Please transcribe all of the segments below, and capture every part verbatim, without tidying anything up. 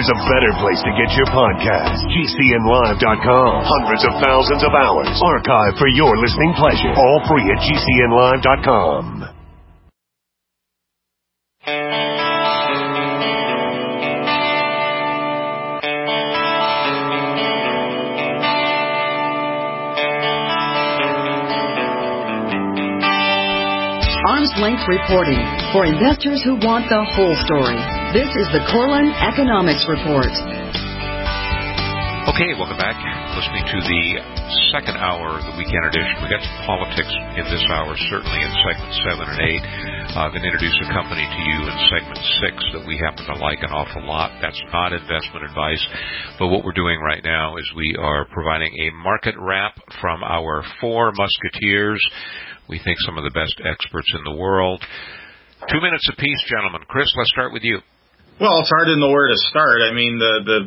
there's a better place to get your podcast. G C N live dot com. Hundreds of thousands of hours archived for your listening pleasure. All free at G C N live dot com. Arm's length reporting for investors who want the whole story. This is the Corlin Economics Report. Okay, welcome back. Listening to the second hour of the weekend edition. We got some politics in this hour, certainly in segment seven and eight. I'm going to introduce a company to you in segment six that we happen to like an awful lot. That's not investment advice, but what we're doing right now is we are providing a market wrap from our four musketeers. We think some of the best experts in the world. Two minutes apiece, gentlemen. Chris, let's start with you. Well, it's hard to know where to start. I mean, the the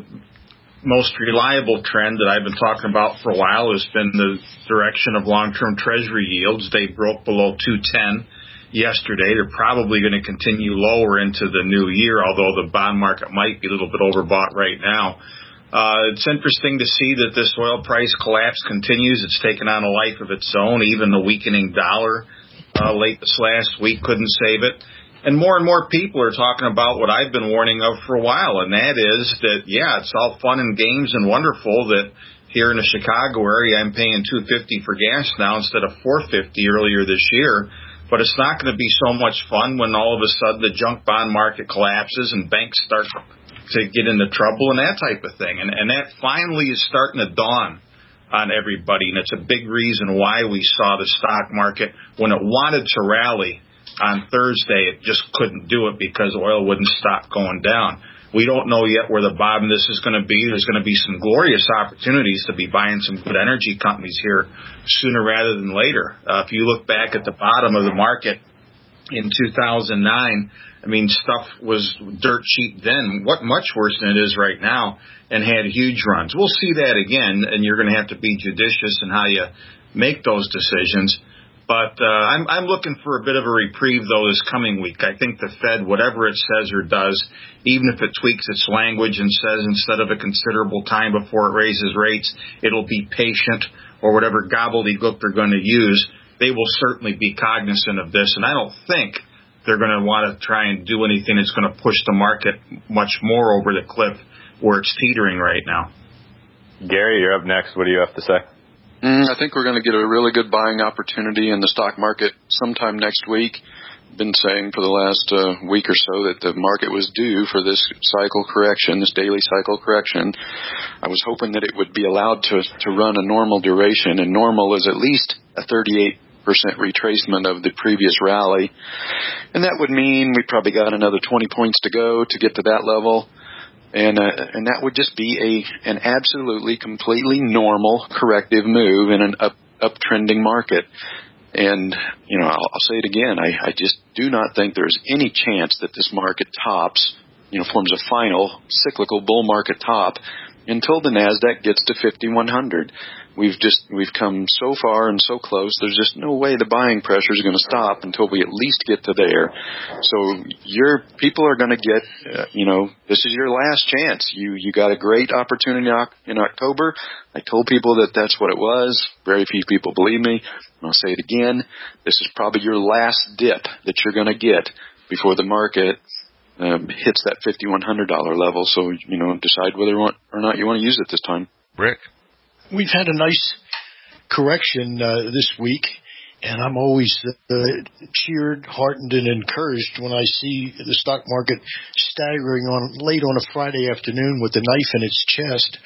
most reliable trend that I've been talking about for a while has been the direction of long-term Treasury yields. They broke below two ten yesterday. They're probably going to continue lower into the new year, although the bond market might be a little bit overbought right now. Uh, it's interesting to see that this oil price collapse continues. It's taken on a life of its own. Even the weakening dollar uh, late this last week couldn't save it. And more and more people are talking about what I've been warning of for a while, and that is that, yeah, it's all fun and games and wonderful that here in the Chicago area I'm paying two fifty for gas now instead of four fifty earlier this year. But it's not going to be so much fun when all of a sudden the junk bond market collapses and banks start to get into trouble and that type of thing. And, and that finally is starting to dawn on everybody, and it's a big reason why we saw the stock market, when it wanted to rally on Thursday, it just couldn't do it because oil wouldn't stop going down. We don't know yet where the bottom of this is going to be. There's going to be some glorious opportunities to be buying some good energy companies here sooner rather than later. Uh, if you look back at the bottom of the market in two thousand nine, I mean, stuff was dirt cheap then, what much worse than it is right now, and had huge runs. We'll see that again, and you're going to have to be judicious in how you make those decisions. But uh, I'm, I'm looking for a bit of a reprieve, though, this coming week. I think the Fed, whatever it says or does, even if it tweaks its language and says instead of a considerable time before it raises rates, it'll be patient or whatever gobbledygook they're going to use, they will certainly be cognizant of this. And I don't think they're going to want to try and do anything that's going to push the market much more over the cliff where it's teetering right now. Gary, you're up next. What do you have to say? Mm, I think we're going to get a really good buying opportunity in the stock market sometime next week. I've been saying for the last uh, week or so that the market was due for this cycle correction, this daily cycle correction. I was hoping that it would be allowed to to run a normal duration, and normal is at least a thirty-eight percent retracement of the previous rally. And that would mean we probably got another twenty points to go to get to that level. And uh, and that would just be a an absolutely, completely normal corrective move in an up uptrending market. And, you know, I'll, I'll say it again, I, I just do not think there's any chance that this market tops, you know, forms a final cyclical bull market top until the NASDAQ gets to fifty-one hundred. We've just, we've come so far and so close, there's just no way the buying pressure is going to stop until we at least get to there. So your people are going to get, uh, you know, this is your last chance. You, you got a great opportunity in October. I told people that that's what it was. Very few people believe me. I'll say it again. This is probably your last dip that you're going to get before the market um, hits that fifty-one hundred dollars level. So, you know, decide whether or not you want to use it this time. Rick? We've had a nice correction uh, this week, and I'm always uh, cheered, heartened, and encouraged when I see the stock market staggering on late on a Friday afternoon with a knife in its chest.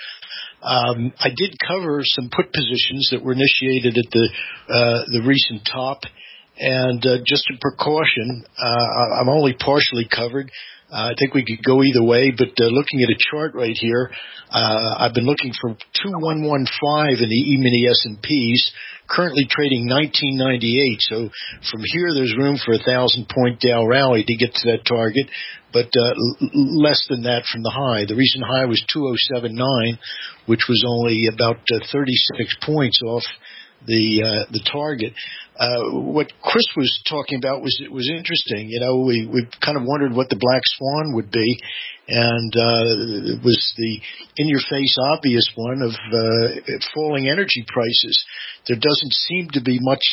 Um, I did cover some put positions that were initiated at the uh, the recent top, and uh, just a precaution, uh, I'm only partially covered. Uh, I think we could go either way, but uh, looking at a chart right here, uh, I've been looking for two one one five in the E-mini S and Ps, currently trading nineteen ninety-eight. So from here, there's room for a thousand point Dow rally to get to that target, but uh, l- less than that from the high. The recent high was two oh seven nine, which was only about uh, thirty-six points off the uh, the target. Uh, what Chris was talking about was was interesting. You know, we we kind of wondered what the black swan would be, and uh, it was the in-your-face obvious one of uh, falling energy prices. There doesn't seem to be much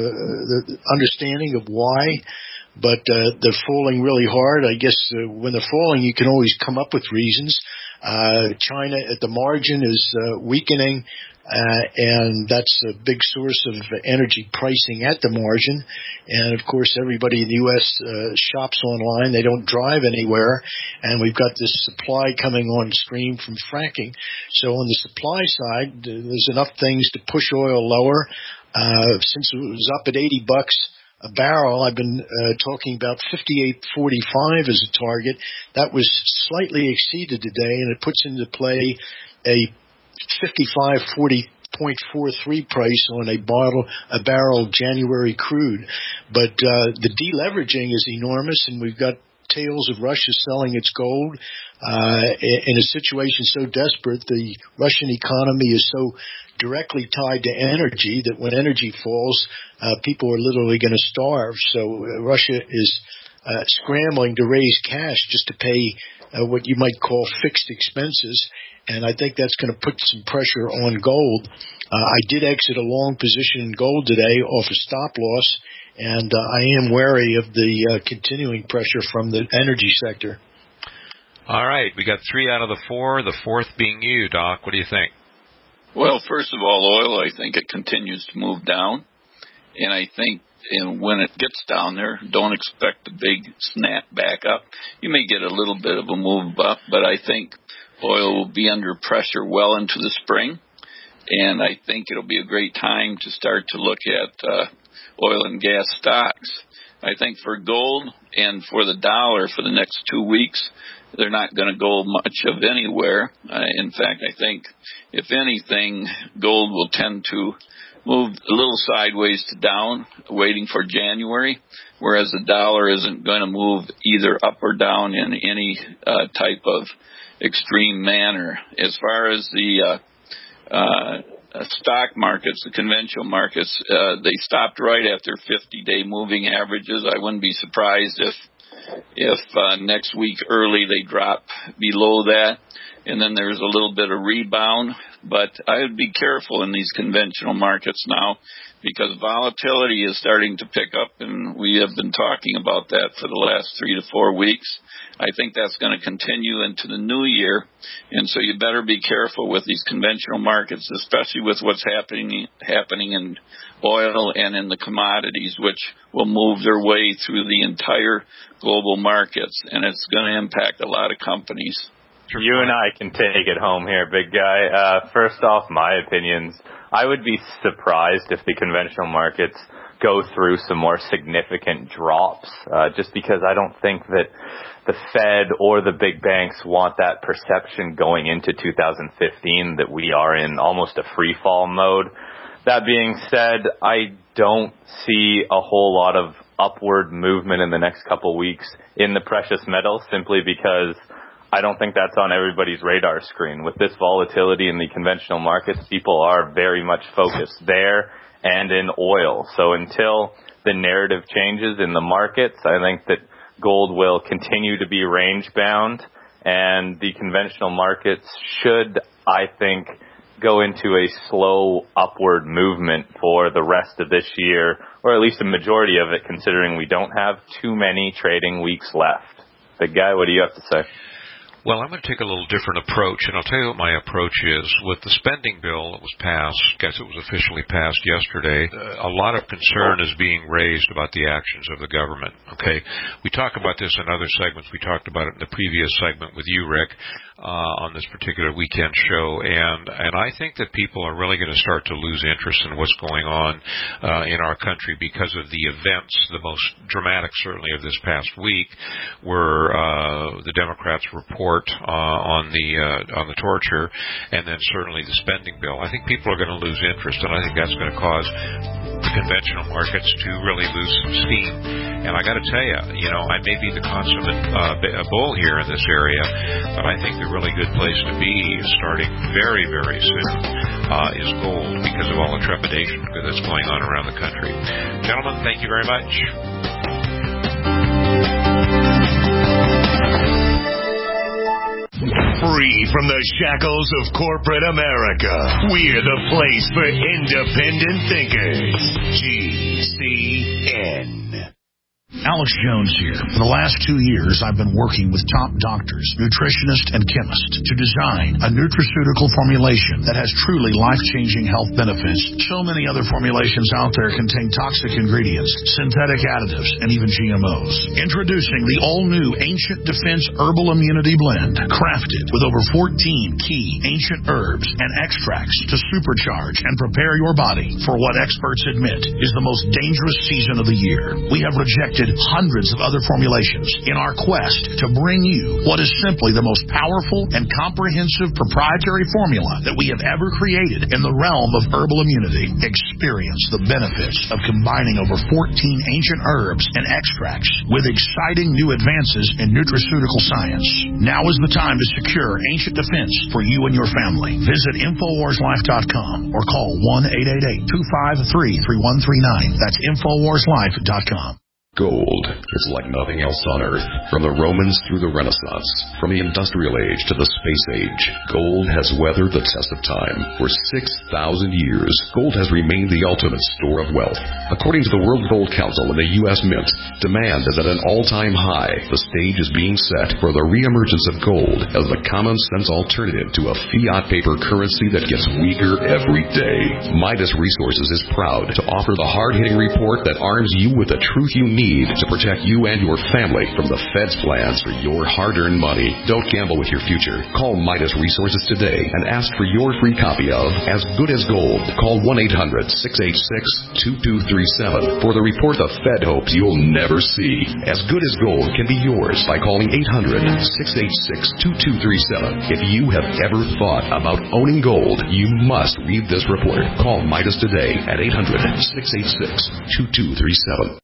uh, understanding of why, but uh, they're falling really hard. I guess uh, when they're falling, you can always come up with reasons. Uh, China at the margin is uh, weakening. Uh, and that's a big source of energy pricing at the margin. And, of course, everybody in the U S uh, shops online. They don't drive anywhere. And we've got this supply coming on stream from fracking. So on the supply side, uh, there's enough things to push oil lower. Uh, since it was up at eighty bucks a barrel, I've been uh, talking about fifty-eight forty-five as a target. That was slightly exceeded today, and it puts into play a fifty-five forty point four three price on a bottle, a barrel January crude. But uh, the deleveraging is enormous, and we've got tales of Russia selling its gold uh, in a situation so desperate. The Russian economy is so directly tied to energy that when energy falls, uh, people are literally going to starve. So uh, Russia is uh, scrambling to raise cash just to pay uh, what you might call fixed expenses. And I think that's going to put some pressure on gold. Uh, I did exit a long position in gold today off a stop loss, and uh, I am wary of the uh, continuing pressure from the energy sector. All right, we got three out of the four, the fourth being you, Doc. What do you think? Well, first of all, oil, I think it continues to move down. And I think and when it gets down there, don't expect a big snap back up. You may get a little bit of a move up, but I think oil will be under pressure well into the spring. And I think it'll be a great time to start to look at uh, oil and gas stocks. I think for gold and for the dollar for the next two weeks, they're not going to go much of anywhere. Uh, in fact, I think, if anything, gold will tend to move a little sideways to down, waiting for January, whereas the dollar isn't going to move either up or down in any uh, type of extreme manner. As far as the uh, uh, stock markets, the conventional markets, uh, they stopped right after fifty-day moving averages. I wouldn't be surprised if if uh, next week early they drop below that, and then there's a little bit of rebound. But I would be careful in these conventional markets now, because volatility is starting to pick up, and we have been talking about that for the last three to four weeks. I think that's going to continue into the new year, and so you better be careful with these conventional markets, especially with what's happening happening in oil and in the commodities, which will move their way through the entire global markets, and it's going to impact a lot of companies. You and I can take it home here, big guy. Uh, first off, my opinions. I would be surprised if the conventional markets go through some more significant drops, uh, just because I don't think that the Fed or the big banks want that perception going into two thousand fifteen that we are in almost a free fall mode. That being said, I don't see a whole lot of upward movement in the next couple weeks in the precious metals, simply because I don't think that's on everybody's radar screen. With this volatility in the conventional markets, people are very much focused there and in oil. So until the narrative changes in the markets, I think that gold will continue to be range bound, and the conventional markets should, I think, go into a slow upward movement for the rest of this year, or at least a majority of it, considering we don't have too many trading weeks left. Big guy, what do you have to say? Well, I'm going to take a little different approach, and I'll tell you what my approach is. With the spending bill that was passed, I guess it was officially passed yesterday, uh, a lot of concern is being raised about the actions of the government, okay? We talk about this in other segments. We talked about it in the previous segment with you, Rick, uh, on this particular weekend show, and, and I think that people are really going to start to lose interest in what's going on uh, in our country because of the events, the most dramatic, certainly, of this past week, where uh, the Democrats report Uh, on the uh, on the torture, and then certainly the spending bill. I think people are going to lose interest, and I think that's going to cause the conventional markets to really lose some steam. And I got to tell you, you know, I may be the consummate uh, bull here in this area, but I think the really good place to be starting very, very soon uh, is gold, because of all the trepidation that's going on around the country. Gentlemen, thank you very much. Free from the shackles of corporate America, we're the place for independent thinkers. G C N. Alex Jones here. For the last two years, I've been working with top doctors, nutritionists, and chemists to design a nutraceutical formulation that has truly life-changing health benefits. So many other formulations out there contain toxic ingredients, synthetic additives, and even G M Os. Introducing the all-new Ancient Defense Herbal Immunity Blend, crafted with over fourteen key ancient herbs and extracts to supercharge and prepare your body for what experts admit is the most dangerous season of the year. We have rejected hundreds of other formulations in our quest to bring you what is simply the most powerful and comprehensive proprietary formula that we have ever created in the realm of herbal immunity. Experience the benefits of combining over fourteen ancient herbs and extracts with exciting new advances in nutraceutical science. Now is the time to secure Ancient Defense for you and your family. Visit Infowars Life dot com or call one eight eight eight, two five three, three one three nine. That's Infowars Life dot com. Gold is like nothing else on Earth. From the Romans through the Renaissance, from the Industrial Age to the Space Age, gold has weathered the test of time. For six thousand years, gold has remained the ultimate store of wealth. According to the World Gold Council and the U S Mint, demand is at an all-time high. The stage is being set for the reemergence of gold as the common-sense alternative to a fiat paper currency that gets weaker every day. Midas Resources is proud to offer the hard-hitting report that arms you with the truth you need to protect you and your family from the Fed's plans for your hard-earned money. Don't gamble with your future. Call Midas Resources today and ask for your free copy of As Good as Gold. Call one eight hundred, six eight six, two two three seven for the report the Fed hopes you'll never see. As Good as Gold can be yours by calling eight hundred, six eight six, two two three seven. If you have ever thought about owning gold, you must read this report. Call Midas today at eight hundred, six eight six, two two three seven.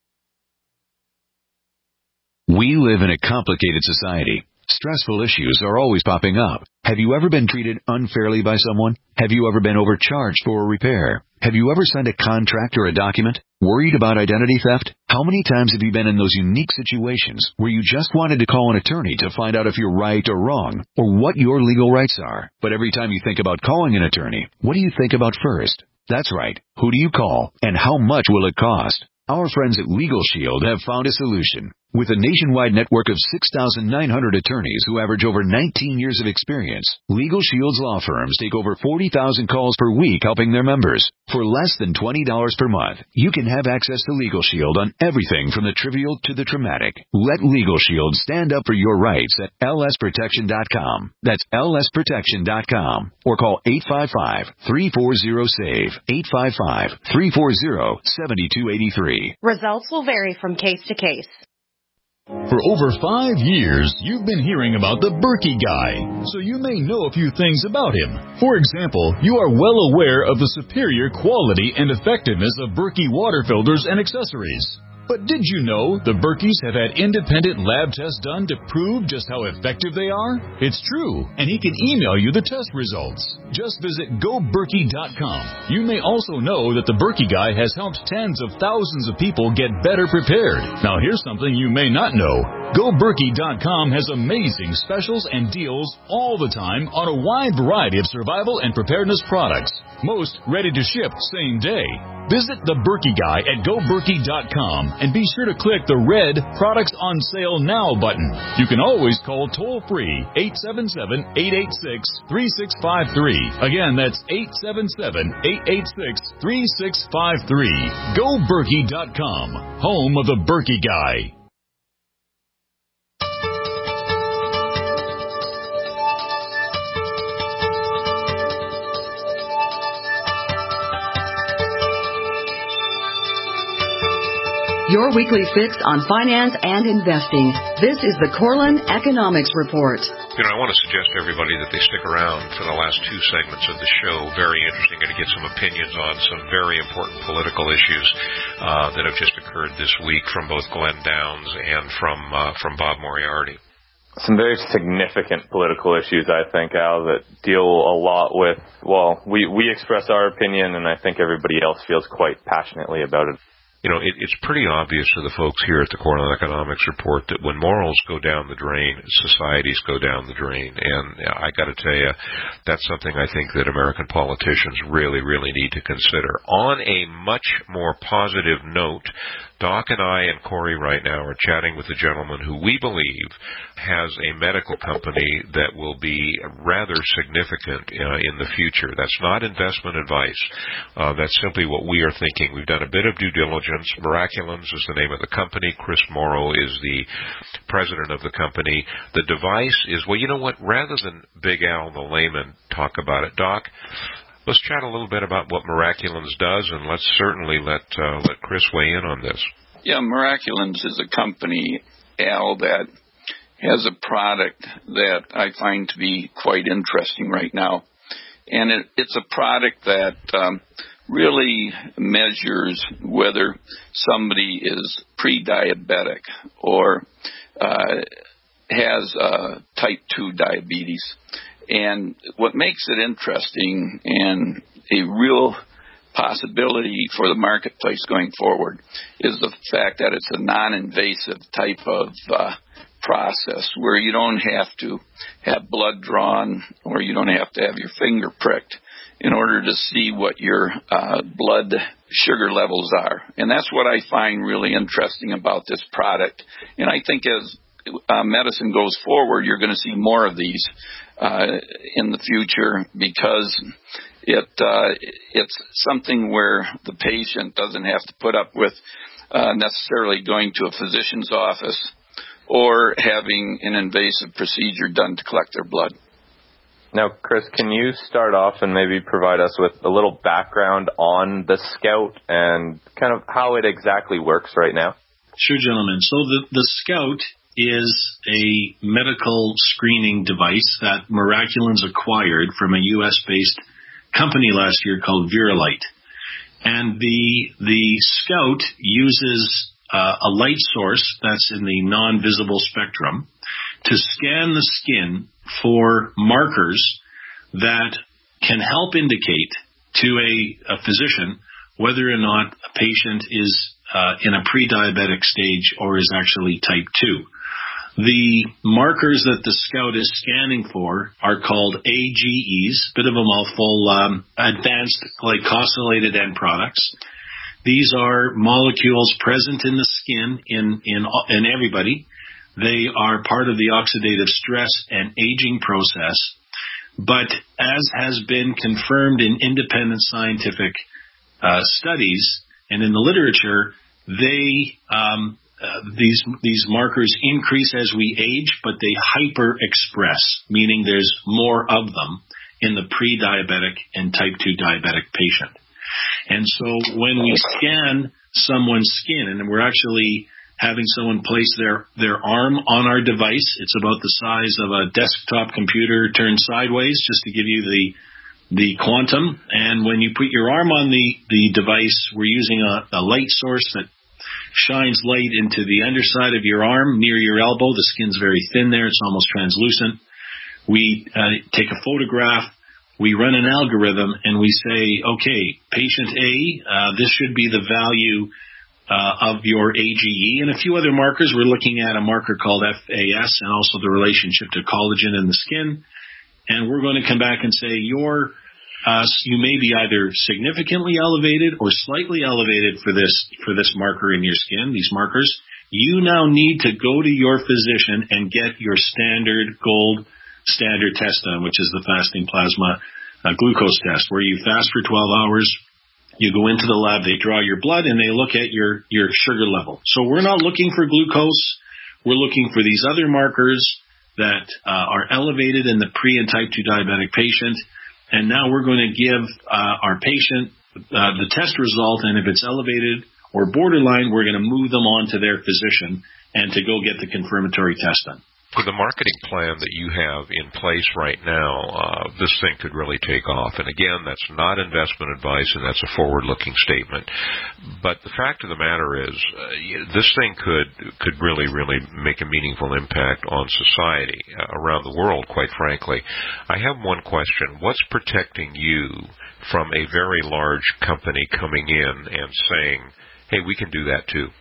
We live in a complicated society. Stressful issues are always popping up. Have you ever been treated unfairly by someone? Have you ever been overcharged for a repair? Have you ever signed a contract or a document? Worried about identity theft? How many times have you been in those unique situations where you just wanted to call an attorney to find out if you're right or wrong, or what your legal rights are? But every time you think about calling an attorney, what do you think about first? That's right. Who do you call, and how much will it cost? Our friends at Legal Shield have found a solution. With a nationwide network of six thousand nine hundred attorneys who average over nineteen years of experience, Legal Shield's law firms take over forty thousand calls per week helping their members. For less than twenty dollars per month, you can have access to Legal Shield on everything from the trivial to the traumatic. Let Legal Shield stand up for your rights at L S protection dot com. That's L S protection dot com. Or call eight five five, three four zero, SAVE, eight five five, three four zero, seven two eight three. Results will vary from case to case. For over five years, you've been hearing about the Berkey Guy, so you may know a few things about him. For example, you are well aware of the superior quality and effectiveness of Berkey water filters and accessories. But did you know the Berkeys have had independent lab tests done to prove just how effective they are? It's true, and he can email you the test results. Just visit go berkey dot com. You may also know that the Berkey Guy has helped tens of thousands of people get better prepared. Now here's something you may not know. go berkey dot com has amazing specials and deals all the time on a wide variety of survival and preparedness products. Most ready to ship same day. Visit the Berkey Guy at go berkey dot com and be sure to click the red Products on Sale Now button. You can always call toll-free eight seven seven, eight eight six, three six five three. Again, that's eight seven seven, eight eight six, three six five three. go berkey dot com, home of the Berkey Guy. Your weekly fix on finance and investing. This is the Corlin Economics Report. You know, I want to suggest to everybody that they stick around for the last two segments of the show. Very interesting. Going to get some opinions on some very important political issues uh, that have just occurred this week from both Glenn Downs and from uh, from Bob Moriarty. Some very significant political issues, I think, Al, that deal a lot with, well, we, we express our opinion, and I think everybody else feels quite passionately about it. you know, it, it's pretty obvious to the folks here at the Cornell Economics Report that when morals go down the drain, societies go down the drain. And I got to tell you, that's something I think that American politicians really, really need to consider. On a much more positive note, Doc and I and Corey right now are chatting with a gentleman who we believe has a medical company that will be rather significant uh, in the future. That's not investment advice. Uh, that's simply what we are thinking. We've done a bit of due diligence. Miraculans is the name of the company. Chris Morrow is the president of the company. The device is, well, you know what? Rather than Big Al, the layman, talk about it, Doc, let's chat a little bit about what Miraculans does, and let's certainly let uh, let Chris weigh in on this. Yeah, Miraculans is a company, Al, that has a product that I find to be quite interesting right now. And it, it's a product that um, really measures whether somebody is pre-diabetic or uh, has uh, type two diabetes. And what makes it interesting and a real possibility for the marketplace going forward is the fact that it's a non-invasive type of uh, process where you don't have to have blood drawn or you don't have to have your finger pricked in order to see what your uh, blood sugar levels are. And that's what I find really interesting about this product. And I think as uh, medicine goes forward, you're going to see more of these uh, in the future because it uh, it's something where the patient doesn't have to put up with uh, necessarily going to a physician's office or having an invasive procedure done to collect their blood. Now, Chris, can you start off and maybe provide us with a little background on the Scout and kind of how it exactly works right now? Sure, gentlemen. So the, the Scout is a medical screening device that Miraculans acquired from a U S-based company last year called Virolite. And the the Scout uses uh, a light source that's in the non-visible spectrum to scan the skin for markers that can help indicate to a, a physician whether or not a patient is uh, in a pre-diabetic stage or is actually type two. The markers that the Scout is scanning for are called A G Es, bit of a mouthful, um, advanced glycosylated end products. These are molecules present in the skin in, in, in everybody. They are part of the oxidative stress and aging process. But as has been confirmed in independent scientific uh, studies and in the literature, they um, uh, these these markers increase as we age, but they hyper-express, meaning there's more of them in the pre-diabetic and type two diabetic patient. And so when we scan someone's skin, and we're actually having someone place their, their arm on our device, it's about the size of a desktop computer turned sideways, just to give you the the quantum. And when you put your arm on the, the device, we're using a, a light source that shines light into the underside of your arm near your elbow. The skin's very thin there. It's almost translucent. We uh, take a photograph. We run an algorithm, and we say, okay, patient A, uh, this should be the value uh, of your A G E. And a few other markers. We're looking at a marker called F A S and also the relationship to collagen in the skin. And we're going to come back and say, your Uh, you may be either significantly elevated or slightly elevated for this for this marker in your skin, these markers. You now need to go to your physician and get your standard gold standard test done, which is the fasting plasma uh, glucose test, where you fast for twelve hours. You go into the lab, they draw your blood, and they look at your, your sugar level. So we're not looking for glucose. We're looking for these other markers that uh, are elevated in the pre- and type two diabetic patient. And now we're going to give uh, our patient uh, the test result, and if it's elevated or borderline, we're going to move them on to their physician and to go get the confirmatory test done. For the marketing plan that you have in place right now, uh, this thing could really take off. And again, that's not investment advice, and that's a forward-looking statement. But the fact of the matter is, uh, this thing could could really, really make a meaningful impact on society uh, around the world, quite frankly. I have one question. What's protecting you from a very large company coming in and saying, hey, we can do that too?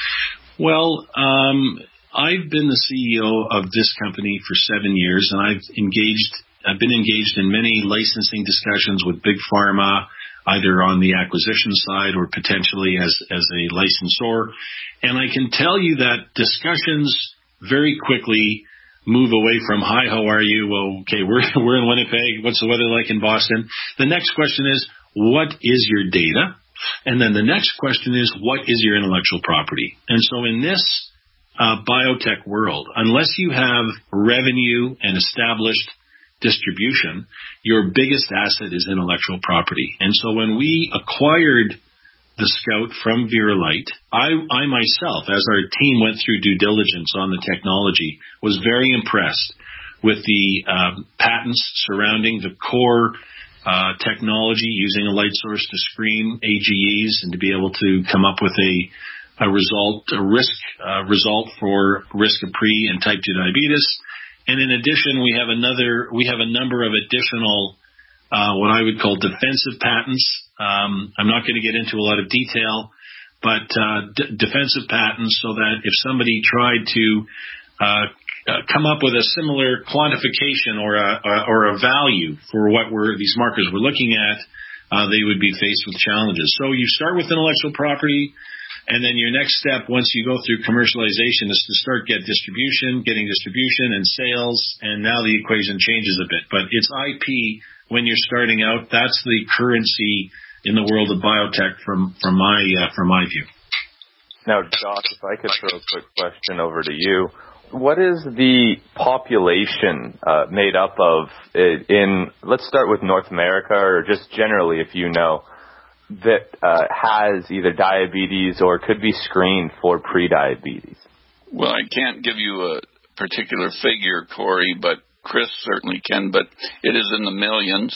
Well, um, I've been the C E O of this company for seven years, and I've engaged, I've been engaged in many licensing discussions with Big Pharma, either on the acquisition side or potentially as, as a licensor. And I can tell you that discussions very quickly move away from, hi, how are you? Well, okay, we're, we're in Winnipeg. What's the weather like in Boston? The next question is, what is your data? And then the next question is, what is your intellectual property? And so in this uh, biotech world, unless you have revenue and established distribution, your biggest asset is intellectual property. And so when we acquired the Scout from Virolite, I, I myself, as our team went through due diligence on the technology, was very impressed with the um, patents surrounding the core Uh, technology, using a light source to screen A G Es and to be able to come up with a, a result, a risk uh, result for risk of pre and type two diabetes. And in addition, we have another, we have a number of additional, uh, what I would call defensive patents. Um, I'm not going to get into a lot of detail, but uh, d- defensive patents so that if somebody tried to uh, Uh, come up with a similar quantification or a, or a value for what we're, these markers we're looking at, uh, they would be faced with challenges. So you start with intellectual property, and then your next step once you go through commercialization is to start get distribution, getting distribution and sales, and now the equation changes a bit. But it's I P when you're starting out. That's the currency in the world of biotech from, from my uh, from my view. Now, Doc, if I could throw a quick question over to you. What is the population uh, made up of in, let's start with North America, or just generally, if you know, that uh, has either diabetes or could be screened for pre-diabetes? Well, I can't give you a particular figure, Corey, but Chris certainly can, but it is in the millions.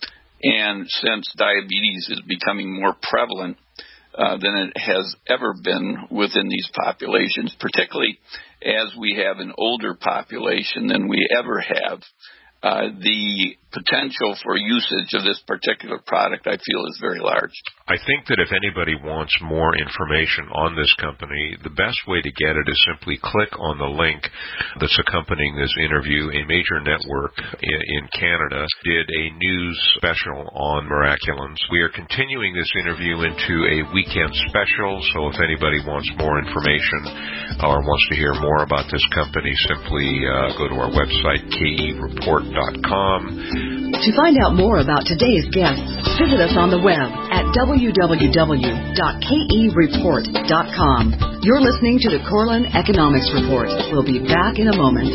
And since diabetes is becoming more prevalent uh, than it has ever been within these populations, particularly as we have an older population than we ever have, uh, the potential for usage of this particular product, I feel, is very large. I think that if anybody wants more information on this company, the best way to get it is simply click on the link that's accompanying this interview. A major network in Canada did a news special on Miraculons. We are continuing this interview into a weekend special, so if anybody wants more information or wants to hear more about this company, simply uh, go to our website, K E report dot com. To find out more about today's guests, visit us on the web at w w w dot k e report dot com. You're listening to the Corlin Economics Report. We'll be back in a moment.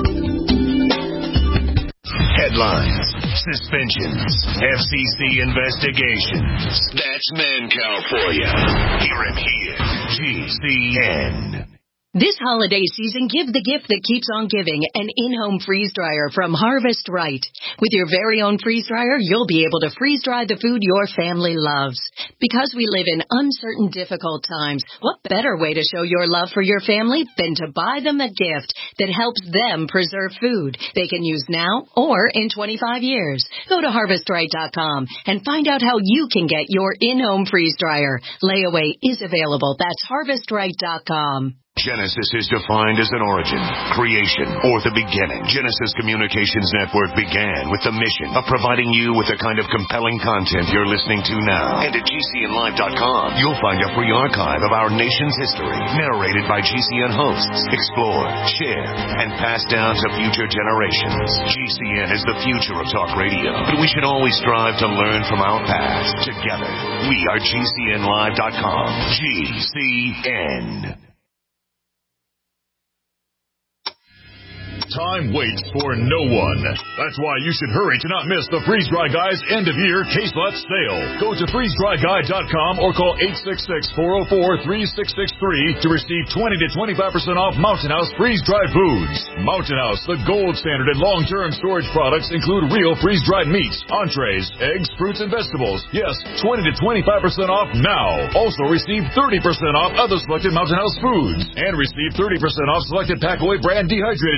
Headlines, suspensions, F C C investigations. That's Mancow for you. Hear him here. G C N. This holiday season, give the gift that keeps on giving, an in-home freeze dryer from Harvest Right. With your very own freeze dryer, you'll be able to freeze dry the food your family loves. Because we live in uncertain, difficult times, what better way to show your love for your family than to buy them a gift that helps them preserve food they can use now or in twenty-five years. Go to harvest right dot com and find out how you can get your in-home freeze dryer. Layaway is available. That's harvest right dot com. Genesis is defined as an origin, creation, or the beginning. Genesis Communications Network began with the mission of providing you with the kind of compelling content you're listening to now. And at G C N live dot com, you'll find a free archive of our nation's history, narrated by G C N hosts, explored, shared, and passed down to future generations. G C N is the future of talk radio, but we should always strive to learn from our past. Together, we are G C N live dot com. G C N. Time waits for no one. That's why you should hurry to not miss the Freeze Dry Guy's end-of-year case lot sale. Go to freeze dry guy dot com or call eight six six, four oh four, three six six three to receive twenty to twenty-five percent off Mountain House freeze-dried foods. Mountain House, the gold standard in long-term storage products, include real freeze-dried meats, entrees, eggs, fruits, and vegetables. Yes, twenty to twenty-five percent off now. Also receive thirty percent off other selected Mountain House foods and receive thirty percent off selected Packaway brand dehydrated foods.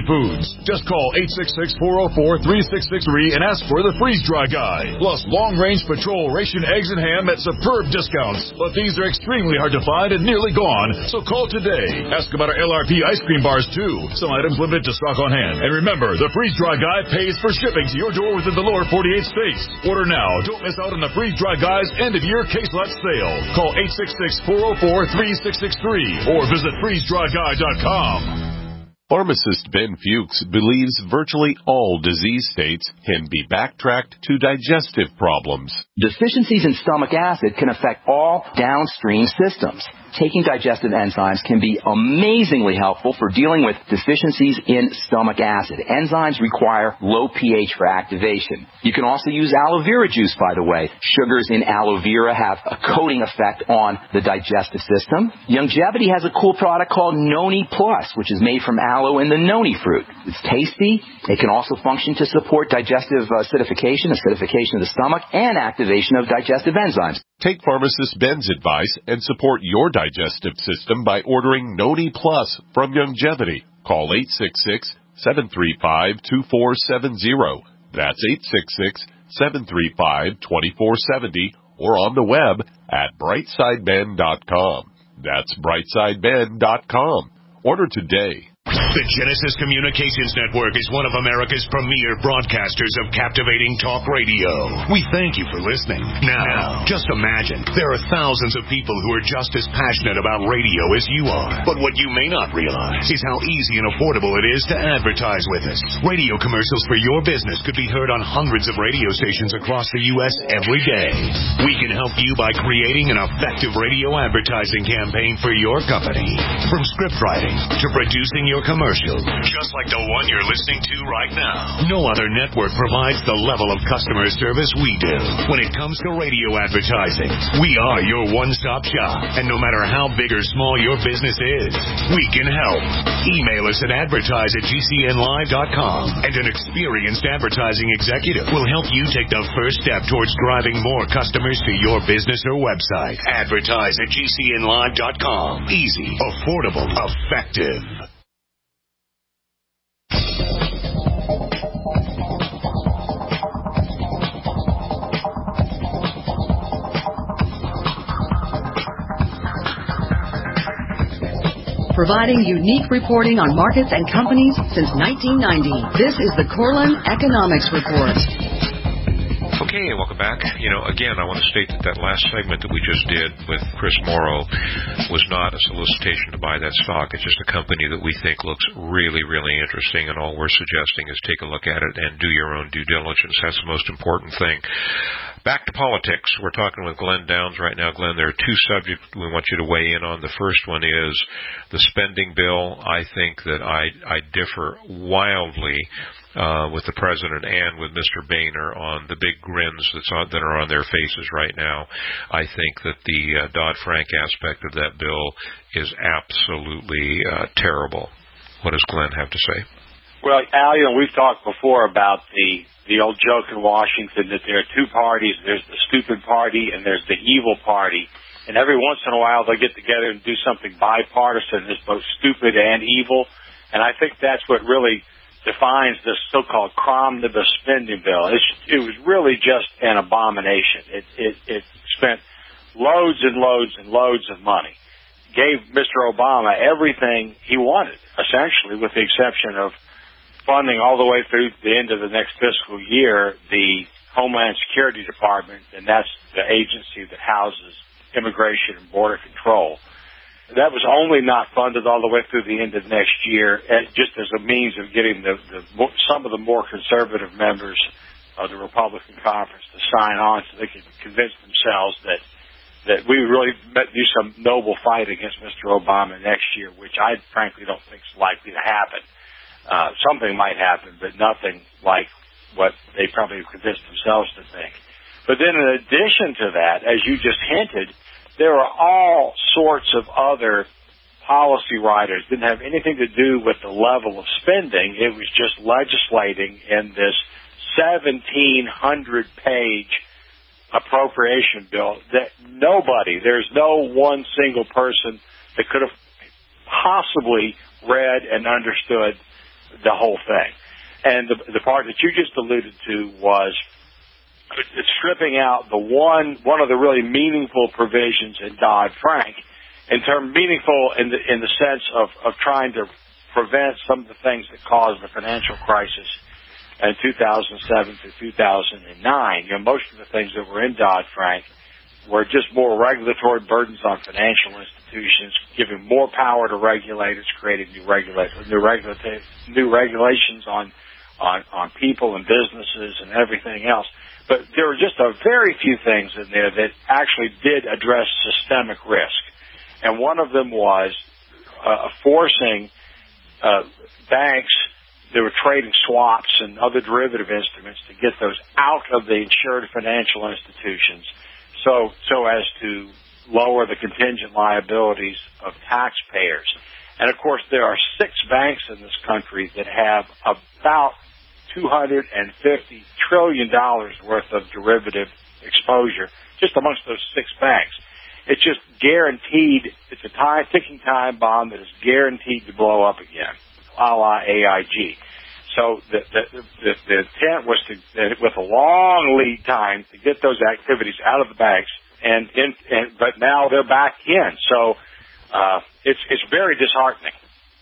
discounts. Just call eight six six, four oh four, three six six three and ask for the freeze-dry guy. Plus, long-range patrol ration eggs and ham at superb discounts. But these are extremely hard to find and nearly gone, so call today. Ask about our L R P ice cream bars, too. Some items limited to stock on hand. And remember, the freeze-dry guy pays for shipping to your door within the lower forty-eight states. Order now. Don't miss out on the freeze-dry guy's end-of-year case lot sale. Call eight six six, four oh four, three six six three or visit freeze dry guy dot com. Pharmacist Ben Fuchs believes virtually all disease states can be backtracked to digestive problems. Deficiencies in stomach acid can affect all downstream systems. Taking digestive enzymes can be amazingly helpful for dealing with deficiencies in stomach acid. Enzymes require low pH for activation. You can also use aloe vera juice, by the way. Sugars in aloe vera have a coating effect on the digestive system. Longevity has a cool product called Noni Plus, which is made from aloe and the noni fruit. It's tasty. It can also function to support digestive acidification, acidification of the stomach, and activation of digestive enzymes. Take pharmacist Ben's advice and support your digestive system by ordering Noni Plus from Longevity. Call eight six six, seven three five, two four seven zero. That's eight six six, seven three five, two four seven zero or on the web at brightside ben dot com. That's brightside ben dot com. Order today. The Genesis Communications Network is one of America's premier broadcasters of captivating talk radio. We thank you for listening. Now, just imagine, there are thousands of people who are just as passionate about radio as you are. But what you may not realize is how easy and affordable it is to advertise with us. Radio commercials for your business could be heard on hundreds of radio stations across the U S every day. We can help you by creating an effective radio advertising campaign for your company. From script writing to producing your commercial, just like the one you're listening to right now. No other network provides the level of customer service we do. When it comes to radio advertising, we are your one-stop shop. And no matter how big or small your business is, we can help. Email us at advertise at g c n live dot com, and an experienced advertising executive will help you take the first step towards driving more customers to your business or website. Advertise at g c n live dot com. Easy, affordable, effective. Providing unique reporting on markets and companies since nineteen ninety. This is the Corlin Economics Report. Okay, welcome back. You know, again, I want to state that that last segment that we just did with Chris Morrow was not a solicitation to buy that stock. It's just a company that we think looks really, really interesting, and all we're suggesting is take a look at it and do your own due diligence. That's the most important thing. Back to politics. We're talking with Glenn Downs right now. Glenn, there are two subjects we want you to weigh in on. The first one is the spending bill. I think that I, I differ wildly uh, with the president and with Mister Boehner on the big grins that's on, that are on their faces right now. I think that the uh, Dodd-Frank aspect of that bill is absolutely uh, terrible. What does Glenn have to say? Well, Al, you know, we've talked before about the the old joke in Washington that there are two parties. There's the stupid party and there's the evil party. And every once in a while they'll get together and do something bipartisan that's both stupid and evil. And I think that's what really defines this so-called omnibus spending bill. It's, it was really just an abomination. It, it, it spent loads and loads and loads of money. Gave Mister Obama everything he wanted, essentially, with the exception of funding all the way through the end of the next fiscal year the Homeland Security Department, and that's the agency that houses Immigration and Border Control. That was only not funded all the way through the end of next year, just as a means of getting the, the some of the more conservative members of the Republican Conference to sign on so they could convince themselves that that we really do some noble fight against Mister Obama next year, which I frankly don't think is likely to happen. Uh, something might happen, but nothing like what they probably convinced themselves to think. But then in addition to that, as you just hinted, there are all sorts of other policy writers. Didn't have anything to do with the level of spending. It was just legislating in this seventeen hundred page appropriation bill that nobody, there's no one single person that could have possibly read and understood the whole thing. And the, the part that you just alluded to was stripping out the one one of the really meaningful provisions in Dodd-Frank, in term meaningful in the in the sense of, of trying to prevent some of the things that caused the financial crisis in two thousand seven to two thousand nine. You know, most of the things that were in Dodd-Frank were just more regulatory burdens on financial institutions, giving more power to regulators, creating new regulators, new regulatory, new regulations on, on on people and businesses and everything else. But there were just a very few things in there that actually did address systemic risk. And one of them was uh, forcing uh, banks that were trading swaps and other derivative instruments to get those out of the insured financial institutions so so as to lower the contingent liabilities of taxpayers. And, of course, there are six banks in this country that have about two hundred fifty trillion dollars worth of derivative exposure just amongst those six banks. It's just guaranteed. It's a time, ticking time bomb that is guaranteed to blow up again, a la A I G. So the, the, the, the intent was to, with a long lead time, to get those activities out of the banks, and, in, and but now they're back in. So uh, it's it's very disheartening.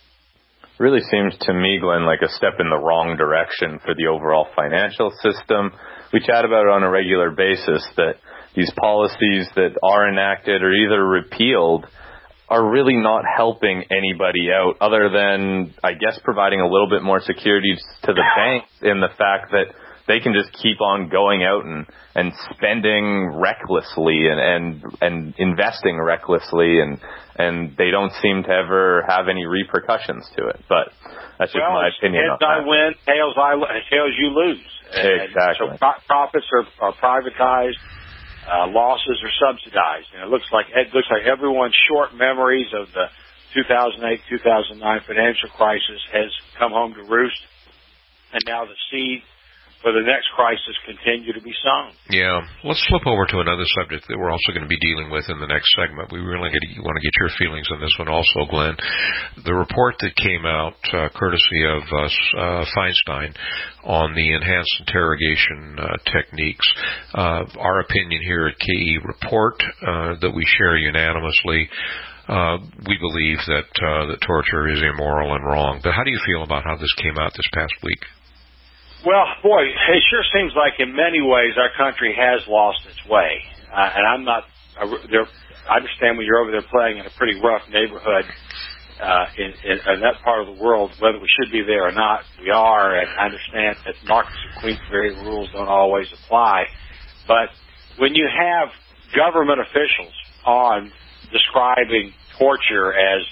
Really seems to me, Glenn, like a step in the wrong direction for the overall financial system. We chat about it on a regular basis that these policies that are enacted or either repealed are really not helping anybody out other than, I guess, providing a little bit more security to the banks in the fact that they can just keep on going out and, and spending recklessly and, and, and investing recklessly, and, and they don't seem to ever have any repercussions to it. But that's just well, my opinion. Heads I win, tails, I, tails you lose. Exactly. And so pro- profits are, are privatized, uh, losses are subsidized. And it looks like it looks like everyone's short memories of the two thousand eight, two thousand nine financial crisis has come home to roost, and now the seed for the next crisis continue to be sown. Yeah. Let's flip over to another subject that we're also going to be dealing with in the next segment. We really get, want to get your feelings on this one also, Glenn. The report that came out, uh, courtesy of uh, uh, Feinstein, on the enhanced interrogation uh, techniques. Uh, our opinion here at K E Report uh, that we share unanimously. Uh, we believe that uh, that torture is immoral and wrong. But how do you feel about how this came out this past week? Well, boy, it sure seems like in many ways our country has lost its way. Uh, and I'm not, uh, there, I understand when you're over there playing in a pretty rough neighborhood uh, in, in, in that part of the world, whether we should be there or not, we are. And I understand that Marcus and Queensberry rules don't always apply. But when you have government officials on describing torture as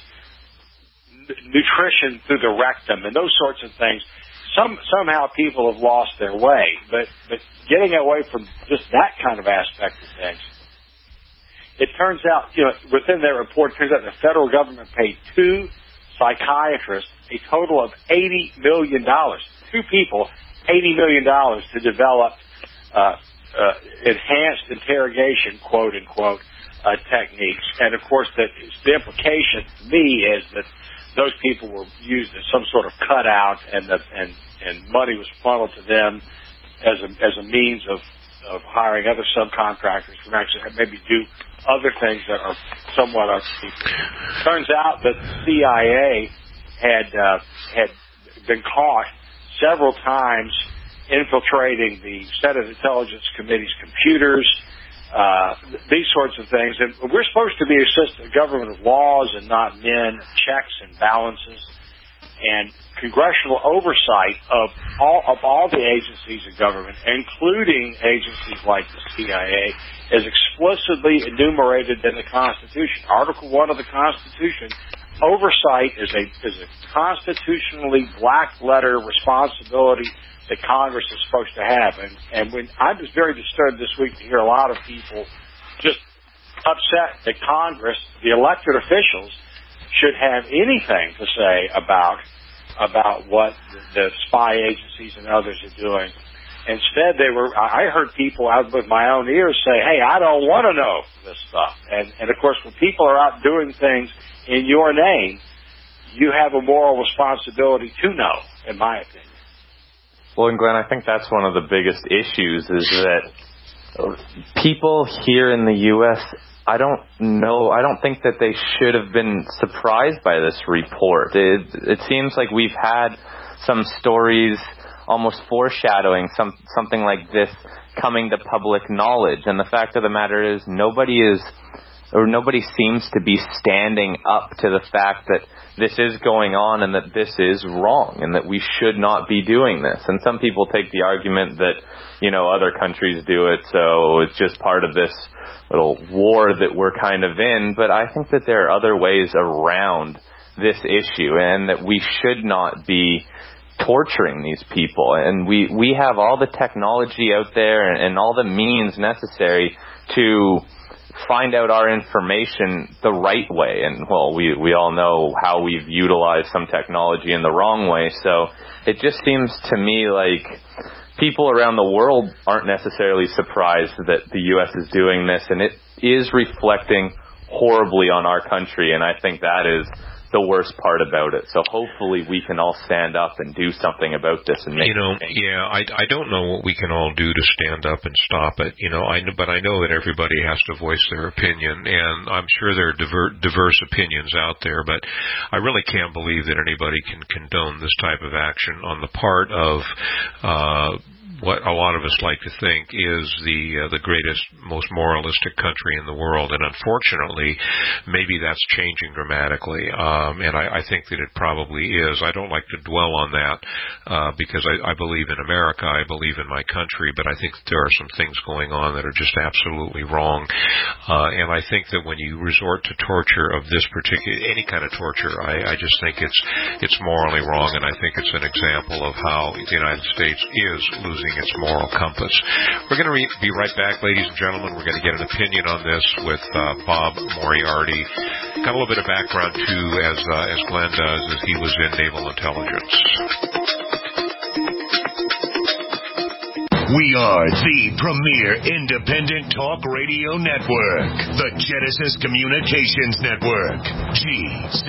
n- nutrition through the rectum and those sorts of things, Some somehow people have lost their way, but but getting away from just that kind of aspect of things, it turns out, you know, within their report, it turns out the federal government paid two psychiatrists a total of eighty million dollars. Two people, eighty million dollars to develop uh, uh, enhanced interrogation, quote unquote, uh, techniques. And of course, that the implication to me is that those people were used as some sort of cutout, and the, and and money was funneled to them as a as a means of of hiring other subcontractors who actually maybe do other things that are somewhat unseemly. Turns out that the C I A had uh, had been caught several times infiltrating the Senate Intelligence Committee's computers. Uh, these sorts of things. And we're supposed to be a system, a government of laws and not men, checks and balances, and congressional oversight of all of all the agencies of government, including agencies like the C I A, is explicitly enumerated in the Constitution. Article one of the Constitution, oversight is a is a constitutionally black letter responsibility that Congress is supposed to have. And, and when I was very disturbed this week to hear a lot of people just upset that Congress, the elected officials, should have anything to say about about what the, the spy agencies and others are doing. Instead, they were. I heard people out with my own ears say, "Hey, I don't want to know this stuff." And and of course, when people are out doing things in your name, you have a moral responsibility to know, in my opinion. Well, and Glenn, I think that's one of the biggest issues is that people here in the U S, I don't know, I don't think that they should have been surprised by this report. It, it seems like we've had some stories almost foreshadowing some something like this coming to public knowledge. And the fact of the matter is nobody is, or nobody seems to be standing up to the fact that this is going on and that this is wrong and that we should not be doing this. And some people take the argument that, you know, other countries do it, so it's just part of this little war that we're kind of in. But I think that there are other ways around this issue and that we should not be torturing these people. And we, we have all the technology out there and, and all the means necessary to find out our information the right way. And, well, we, we all know how we've utilized some technology in the wrong way. So it just seems to me like people around the world aren't necessarily surprised that the U S is doing this, and it is reflecting horribly on our country, and I think that is the worst part about it. So hopefully we can all stand up and do something about this and make you know, change. yeah, I, I don't know what we can all do to stand up and stop it, you know, I know, but I know that everybody has to voice their opinion, and I'm sure there are diver, diverse opinions out there, but I really can't believe that anybody can condone this type of action on the part of, uh, what a lot of us like to think is the uh, the greatest, most moralistic country in the world. And unfortunately, maybe that's changing dramatically. Um, and I, I think that it probably is. I don't like to dwell on that uh, because I, I believe in America. I believe in my country. But I think there are some things going on that are just absolutely wrong. Uh, and I think that when you resort to torture of this particular, any kind of torture, I, I just think it's it's morally wrong. And I think it's an example of how the United States is losing its moral compass. We're going to re- be right back, ladies and gentlemen. We're going to get an opinion on this with uh, Bob Moriarty. Got a little bit of background, too, as uh, as Glenn does, as he was in naval intelligence. We are the premier independent talk radio network, the Genesis Communications Network, G C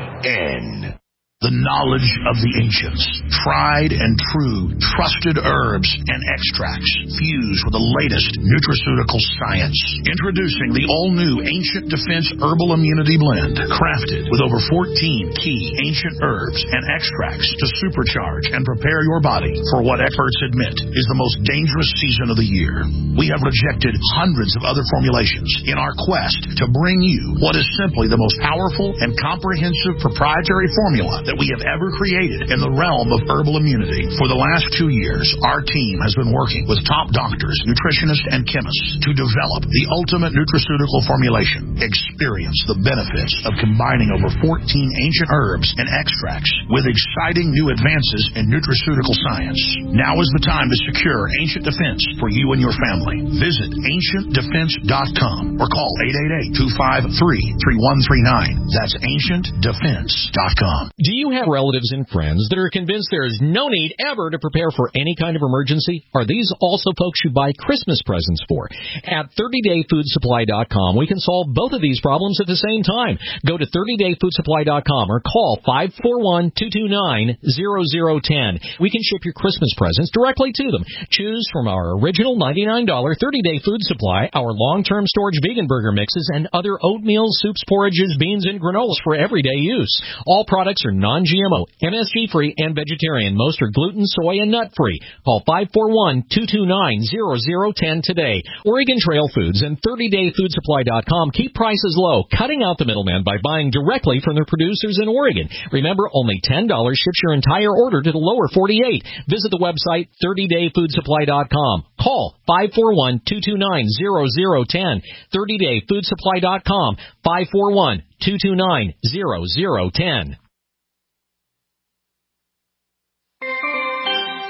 N. The knowledge of the ancients, tried and true, trusted herbs and extracts fused with the latest nutraceutical science. Introducing the all-new Ancient Defense Herbal Immunity Blend, crafted with over fourteen key ancient herbs and extracts to supercharge and prepare your body for what experts admit is the most dangerous season of the year. We have rejected hundreds of other formulations in our quest to bring you what is simply the most powerful and comprehensive proprietary formula that we have ever created in the realm of herbal immunity. For the last two years, our team has been working with top doctors, nutritionists, and chemists to develop the ultimate nutraceutical formulation. Experience the benefits of combining over fourteen ancient herbs and extracts with exciting new advances in nutraceutical science. Now is the time to secure Ancient Defense for you and your family. Visit ancient defense dot com or call eight eight eight, two five three, three one three nine. That's ancient defense dot com. Do you have relatives and friends that are convinced there is no need ever to prepare for any kind of emergency? Are these also folks you buy Christmas presents for? At thirty day food supply dot com, we can solve both of these problems at the same time. Go to thirty day food supply dot com or call five four one, two two nine, zero zero one zero. We can ship your Christmas presents directly to them. Choose from our original ninety-nine dollars thirty day food supply, our long-term storage vegan burger mixes, and other oatmeals, soups, porridges, beans, and granolas for everyday use. All products are non-G M O, M S G-free, and vegetarian. Most are gluten, soy, and nut-free. Call five four one, two two nine, zero zero one zero today. Oregon Trail Foods and thirty day food supply dot com keep prices low, cutting out the middleman by buying directly from their producers in Oregon. Remember, only ten dollars ships your entire order to the lower forty-eight. Visit the website thirty day food supply dot com. Call five four one, two two nine, zero zero one zero. thirty day food supply dot com. five four one, two two nine, zero zero one zero.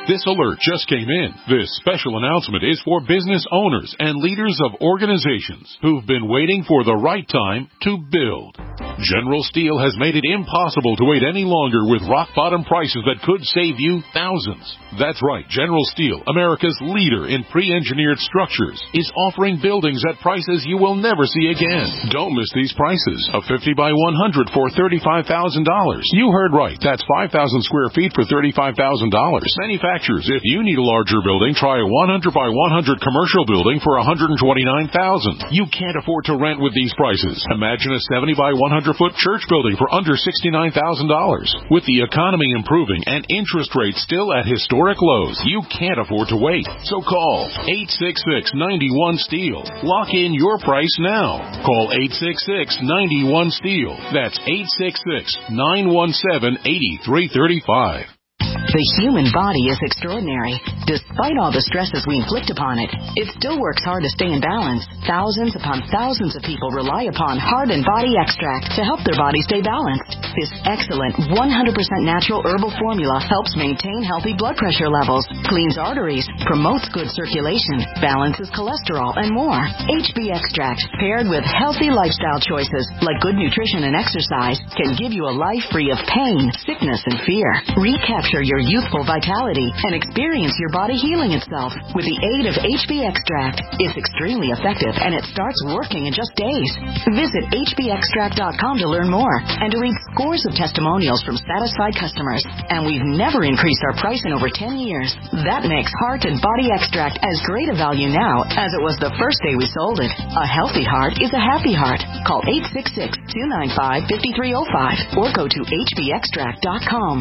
This alert just came in. This special announcement is for business owners and leaders of organizations who've been waiting for the right time to build. General Steel has made it impossible to wait any longer with rock-bottom prices that could save you thousands. That's right, General Steel, America's leader in pre-engineered structures, is offering buildings at prices you will never see again. Don't miss these prices. A fifty by one hundred for thirty-five thousand dollars. You heard right. That's five thousand square feet for thirty-five thousand dollars. Manufacturers, if you need a larger building, try a one hundred by one hundred commercial building for one hundred twenty-nine thousand dollars. You can't afford to rent with these prices. Imagine a seventy by one hundred foot church building for under sixty-nine thousand dollars. With the economy improving and interest rates still at historic lows, you can't afford to wait. So call eight six six, nine one, STEEL. Lock in your price now. Call eight six six, nine one, STEEL. That's eight six six, nine one seven, eight three three five. The human body is extraordinary. Despite all the stresses we inflict upon it, it still works hard to stay in balance. Thousands upon thousands of people rely upon Heart and Body Extract to help their body stay balanced. This excellent one hundred percent natural herbal formula helps maintain healthy blood pressure levels, cleans arteries, promotes good circulation, balances cholesterol, and more. H B Extract, paired with healthy lifestyle choices like good nutrition and exercise, can give you a life free of pain, sickness, and fear. Recapture your youthful vitality and experience your body healing itself with the aid of H B Extract. It's extremely effective and it starts working in just days. Visit H B extract dot com to learn more and to read scores of testimonials from satisfied customers. And we've never increased our price in over ten years. That makes Heart and Body Extract as great a value now as it was the first day we sold it. A healthy heart is a happy heart. Call eight six six, two nine five, five three zero five or go to H B extract dot com.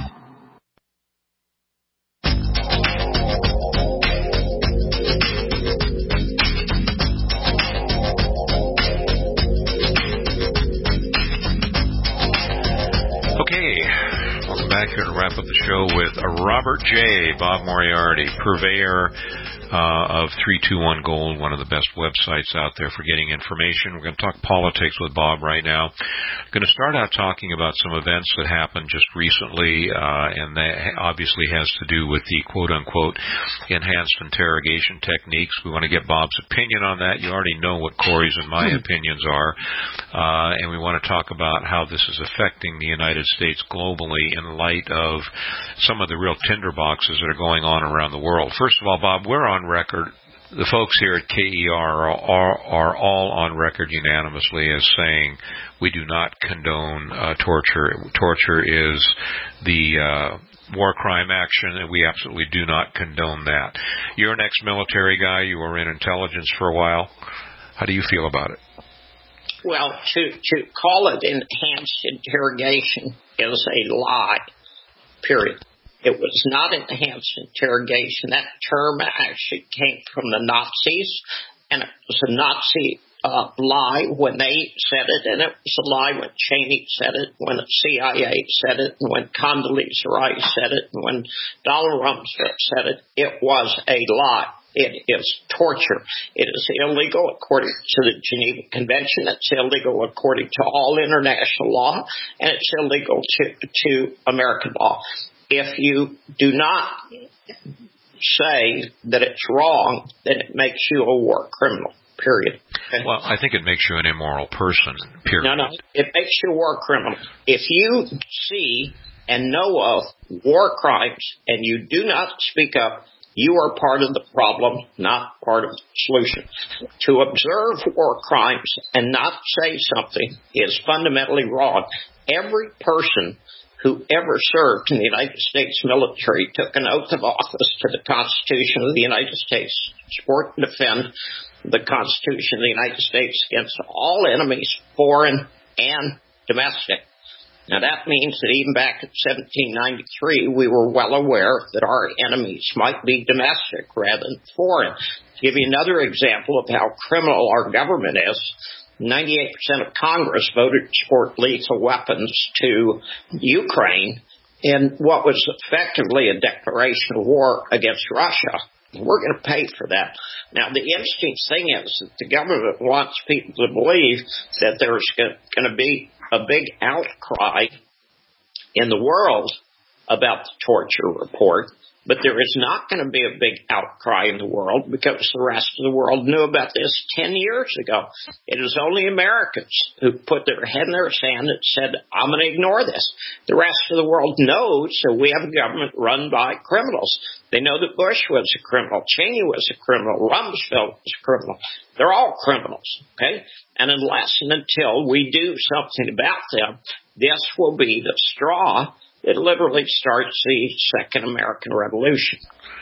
Okay, welcome back here to wrap up the show with Robert J. Bob Moriarty, purveyor uh, of three two one Gold, one of the best websites out there for getting information. We're going to talk politics with Bob right now. I'm going to start out talking about some events that happened just recently, uh, and that obviously has to do with the quote-unquote enhanced interrogation techniques. We want to get Bob's opinion on that. You already know what Corey's and my opinions are, uh, and we want to talk about how this is affecting the United States globally in light of some of the real tinderboxes that are going on around the world. First of all, Bob, we're on record. The folks here at K E R are, are, are all on record unanimously as saying we do not condone uh, torture. Torture is the uh, war crime action, and we absolutely do not condone that. You're an ex-military guy. You were in intelligence for a while. How do you feel about it? Well, to, to call it enhanced interrogation is a lie, period. It was not enhanced interrogation. That term actually came from the Nazis, and it was a Nazi uh, lie when they said it, and it was a lie when Cheney said it, when the C I A said it, and when Condoleezza Rice said it, and when Donald Rumsfeld said it. It was a lie. It is torture. It is illegal according to the Geneva Convention. It's illegal according to all international law, and it's illegal to, to American law. If you do not say that it's wrong, then it makes you a war criminal, period. Okay? Well, I think it makes you an immoral person, period. No, no, it makes you a war criminal. If you see and know of war crimes and you do not speak up, you are part of the problem, not part of the solution. To observe war crimes and not say something is fundamentally wrong. Every person who ever served in the United States military took an oath of office to the Constitution of the United States, support and defend the Constitution of the United States against all enemies, foreign and domestic. Now, that means that even back in seventeen ninety-three, we were well aware that our enemies might be domestic rather than foreign. To give you another example of how criminal our government is, ninety-eight percent of Congress voted to support lethal weapons to Ukraine in what was effectively a declaration of war against Russia. We're going to pay for that. Now, the interesting thing is that the government wants people to believe that there's going to be a big outcry in the world about the torture report, But there is not going to be a big outcry in the world because the rest of the world knew about this ten years ago. It is only Americans who put their head in their sand and said, I'm going to ignore this. The rest of the world knows that we have a government run by criminals. They know that Bush was a criminal, Cheney was a criminal, Rumsfeld was a criminal. They're all criminals, okay? And unless and until we do something about them, this will be the straw that literally starts the Second American Revolution.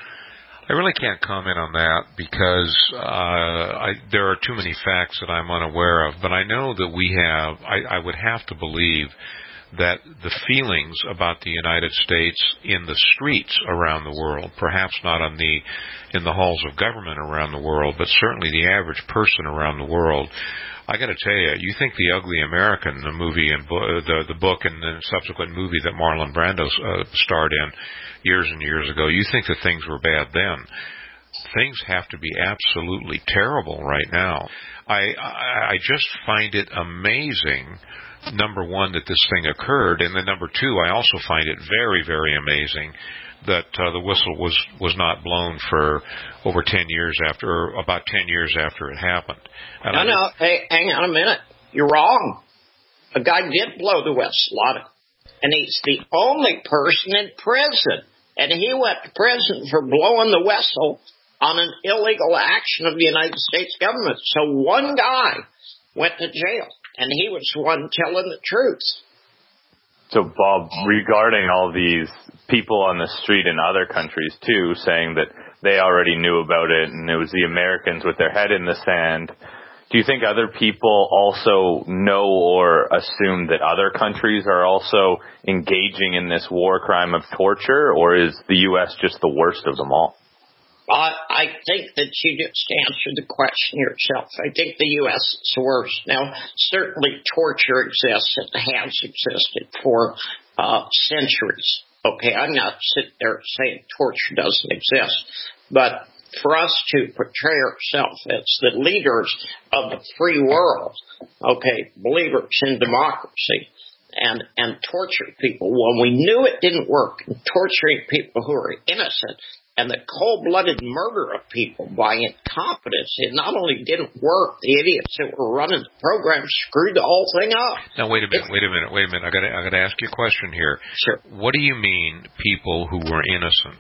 I really can't comment on that because uh, I, there are too many facts that I'm unaware of. But I know that we have, I, I would have to believe that the feelings about the United States in the streets around the world, perhaps not on the in the halls of government around the world, but certainly the average person around the world, I got to tell you, you think The Ugly American, the movie and bo- the the book and the subsequent movie that Marlon Brando uh, starred in years and years ago, you think that things were bad then. Things have to be absolutely terrible right now. I I, I just find it amazing, number one, that this thing occurred, and then number two, I also find it very, very amazing that uh, the whistle was, was not blown for over ten years after, or about ten years after it happened. And no, I, no, hey, hang on a minute. You're wrong. A guy did blow the whistle on it, and he's the only person in prison, and he went to prison for blowing the whistle on an illegal action of the United States government. So one guy went to jail, and he was the one telling the truth. So, Bob, regarding all these people on the street in other countries, too, saying that they already knew about it and it was the Americans with their head in the sand, do you think other people also know or assume that other countries are also engaging in this war crime of torture, or is the U S just the worst of them all? I, I think that you just answered the question yourself. I think the U S is the worst. Now, certainly torture exists and has existed for uh, centuries. Okay, I'm not sitting there saying torture doesn't exist, but for us to portray ourselves as the leaders of the free world, okay, believers in democracy, and and torture people when we knew it didn't work, and torturing people who are innocent, and the cold-blooded murder of people by incompetence. It not only didn't work, the idiots that were running the program screwed the whole thing up. Now, wait a minute, wait a minute, wait a minute. I got I got to ask you a question here. Sure. What do you mean, people who were innocent?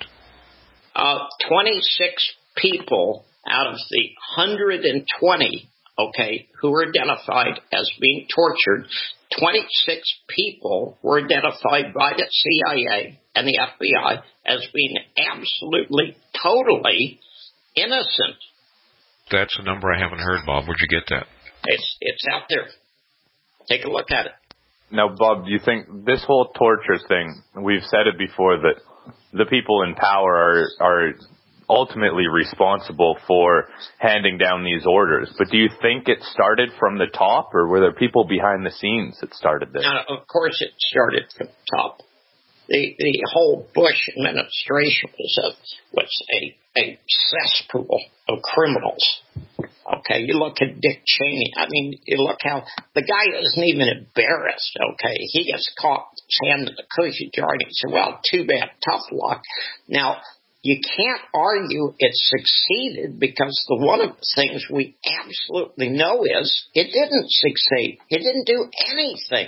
Uh, twenty-six people out of the one hundred twenty, okay, who were identified as being tortured, twenty-six people were identified by the C I A and the F B I as being absolutely, totally innocent. That's a number I haven't heard, Bob. Where'd you get that? It's it's out there. Take a look at it. Now, Bob, do you think this whole torture thing, we've said it before, that the people in power are are ultimately responsible for handing down these orders, but do you think it started from the top, or were there people behind the scenes that started this? Now, of course it started from the top. The the whole Bush administration was a was a, a cesspool of criminals. Okay, you look at Dick Cheney. I mean, you look how the guy isn't even embarrassed. Okay, he gets caught with his hand in the cookie jar, and he said, "Well, too bad, tough luck." Now, you can't argue it succeeded, because the one of the things we absolutely know is it didn't succeed. It didn't do anything.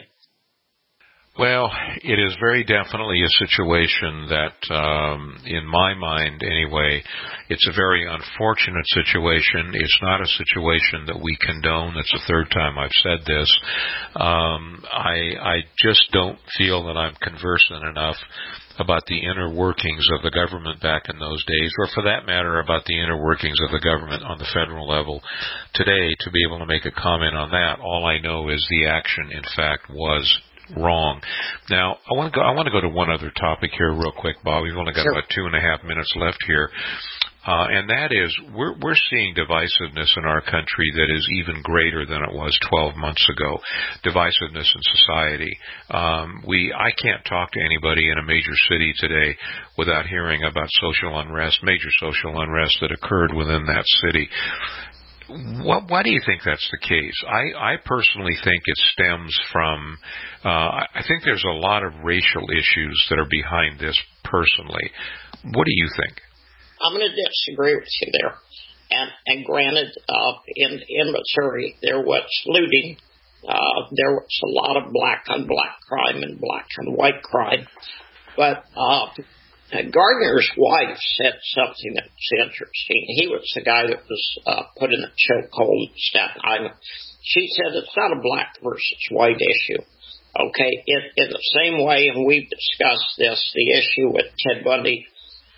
Well, it is very definitely a situation that, um, in my mind anyway, it's a very unfortunate situation. It's not a situation that we condone. That's the third time I've said this. Um, I, I just don't feel that I'm conversant enough about the inner workings of the government back in those days, or for that matter, about the inner workings of the government on the federal level today to be able to make a comment on that. All I know is the action, in fact, was wrong. Now, I want to go. I want to go to one other topic here, real quick, Bob. We've only got Sure. about two and a half minutes left here, uh, and that is we're we're seeing divisiveness in our country that is even greater than it was twelve months ago. Divisiveness in society. Um, we I can't talk to anybody in a major city today without hearing about social unrest, major social unrest that occurred within that city. What, why do you think that's the case? I, I personally think it stems from, uh, I think there's a lot of racial issues that are behind this personally. What do you think? I'm going to disagree with you there. And, and granted, uh, in, in Missouri, there was looting. Uh, there was a lot of black on black crime and black on white crime. But uh, Gardner's wife said something that's interesting. He was the guy that was uh, put in a chokehold in Staten Island. She said it's not a black versus white issue. Okay, in, in the same way, and we've discussed this, the issue with Ted Bundy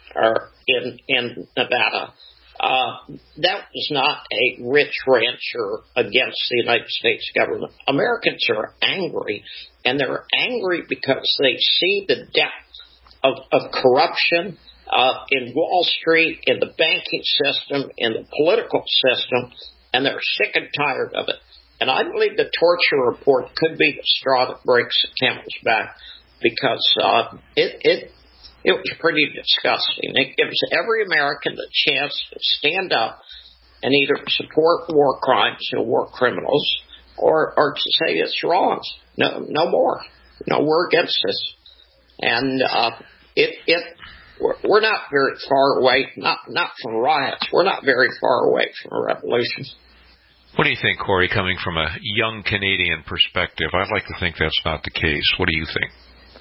or in, in Nevada, uh, that was not a rich rancher against the United States government. Americans are angry, and they're angry because they see the depth of, of corruption uh, in Wall Street, in the banking system, in the political system, and they're sick and tired of it. And I believe the torture report could be the straw that breaks the camel's back, because uh, it, it it was pretty disgusting. It gives every American the chance to stand up and either support war crimes and war criminals, or or to say it's wrong. No, no more. No, we're against this. And uh, it it we're, we're not very far away. Not not from riots. We're not very far away from a revolution. What do you think, Corey, coming from a young Canadian perspective? I'd like to think that's not the case. What do you think?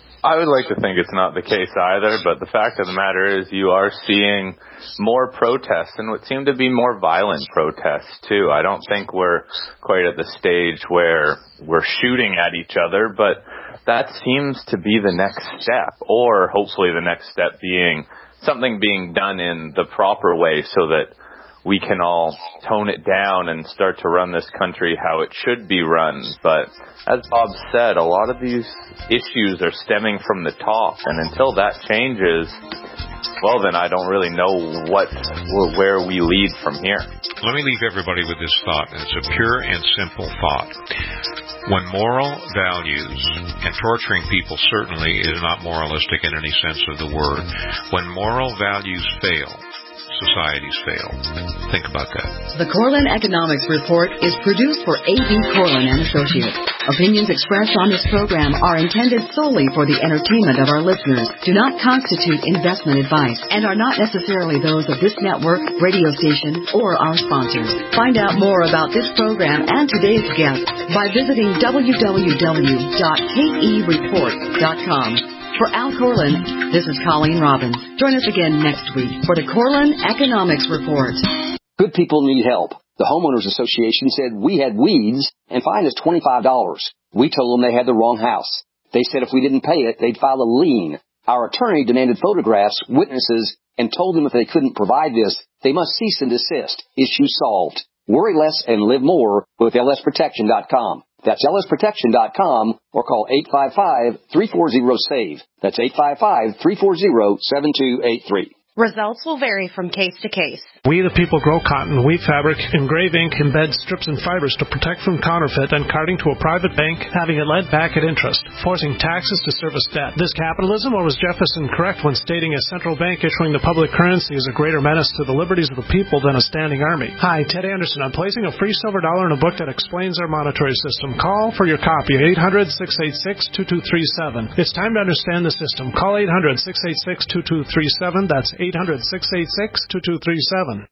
I would like to think it's not the case either, but the fact of the matter is you are seeing more protests, and what seem to be more violent protests, too. I don't think we're quite at the stage where we're shooting at each other, but that seems to be the next step, or hopefully the next step being something being done in the proper way so that we can all tone it down and start to run this country how it should be run. But as Bob said, a lot of these issues are stemming from the top, and until that changes, well, then I don't really know what where we lead from here. Let me leave everybody with this thought, and it's a pure and simple thought. When moral values, and torturing people certainly is not moralistic in any sense of the word, when moral values fail, societies fail. Think about that. The Corlin Economics Report is produced for A B. Corlin and Associates. Opinions expressed on this program are intended solely for the entertainment of our listeners, do not constitute investment advice, and are not necessarily those of this network, radio station, or our sponsors. Find out more about this program and today's guest by visiting w w w dot k e report dot com. For Al Corlin, this is Colleen Robbins. Join us again next week for the Corlin Economics Report. Good people need help. The Homeowners Association said we had weeds and fined us twenty-five dollars. We told them they had the wrong house. They said if we didn't pay it, they'd file a lien. Our attorney demanded photographs, witnesses, and told them if they couldn't provide this, they must cease and desist. Issue solved. Worry less and live more with L S protection dot com. That's L S protection dot com or call eight five five, three four zero, S A V E. That's eight five five, three four zero, seven two eight three. Results will vary from case to case. We the people grow cotton, weave fabric, engrave ink, embed strips and fibers to protect from counterfeit and carting to a private bank, having it lent back at interest, forcing taxes to service debt. This capitalism, or was Jefferson correct when stating a central bank issuing the public currency is a greater menace to the liberties of the people than a standing army? Hi, Ted Anderson. I'm placing a free silver dollar in a book that explains our monetary system. Call for your copy at eight hundred, six eight six, two two three seven. It's time to understand the system. Call eight hundred, six eight six, two two three seven. That's eight hundred, six eight six, two two three seven.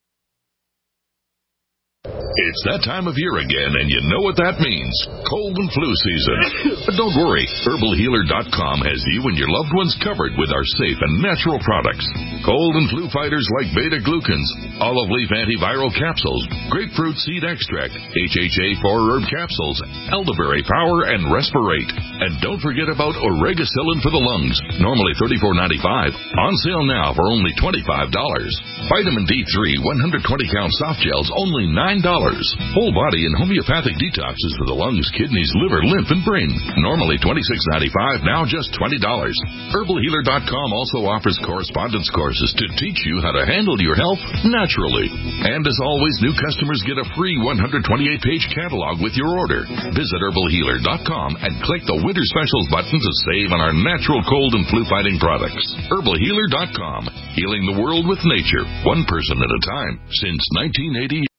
It's that time of year again, and you know what that means. Cold and flu season. But don't worry, herbal healer dot com has you and your loved ones covered with our safe and natural products. Cold and flu fighters like beta-glucans, olive leaf antiviral capsules, grapefruit seed extract, H H A four herb capsules, elderberry power, and respirate. And don't forget about oregacillin for the lungs, normally thirty-four ninety-five, on sale now for only twenty-five dollars. Vitamin D three one hundred twenty count soft gels, only nine dollars. Whole body and homeopathic detoxes for the lungs, kidneys, liver, lymph, and brain. Normally twenty-six ninety-five, now just twenty dollars. herbal healer dot com also offers correspondence courses to teach you how to handle your health naturally. And as always, new customers get a free one hundred twenty-eight page catalog with your order. Visit herbal healer dot com and click the Winter Specials button to save on our natural cold and flu fighting products. herbal healer dot com, healing the world with nature, one person at a time, since nineteen eighty.